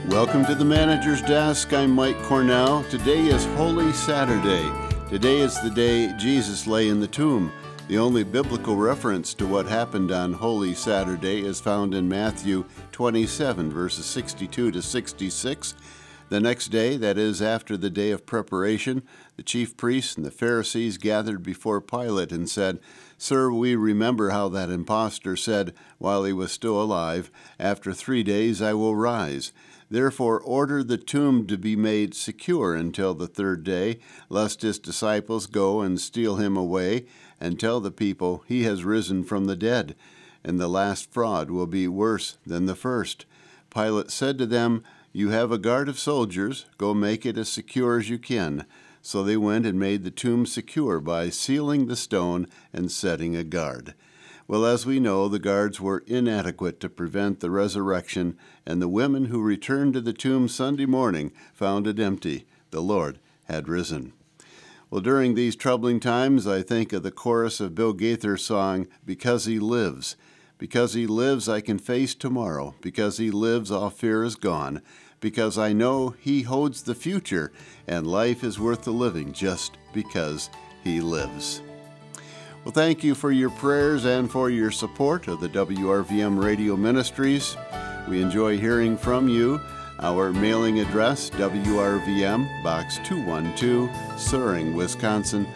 Welcome to the Manager's Desk. I'm Mike Cornell. Today is Holy Saturday. Today is the day Jesus lay in the tomb. The only biblical reference to what happened on Holy Saturday is found in Matthew 27, verses 62 to 66. The next day, that is after the day of preparation, the chief priests and the Pharisees gathered before Pilate and said, "Sir, we remember how that impostor said, while he was still alive, 'After 3 days I will rise.' Therefore order the tomb to be made secure until the third day, lest his disciples go and steal him away and tell the people he has risen from the dead, and the last fraud will be worse than the first." Pilate said to them, "You have a guard of soldiers. Go make it as secure as you can." So they went and made the tomb secure by sealing the stone and setting a guard. Well, as we know, the guards were inadequate to prevent the resurrection, and the women who returned to the tomb Sunday morning found it empty. The Lord had risen. Well, during these troubling times, I think of the chorus of Bill Gaither's song, "Because He Lives." Because He lives, I can face tomorrow. Because He lives, all fear is gone. Because I know He holds the future, and life is worth the living just because He lives. Well, thank you for your prayers and for your support of the WRVM Radio Ministries. We enjoy hearing from you. Our mailing address, WRVM, Box 212, Suring, Wisconsin,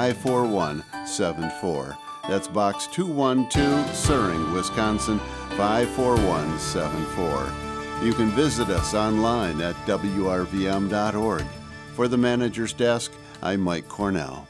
54174. That's Box 212, Suring, Wisconsin, 54174. You can visit us online at WRVM.org. For the Manager's Desk, I'm Mike Cornell.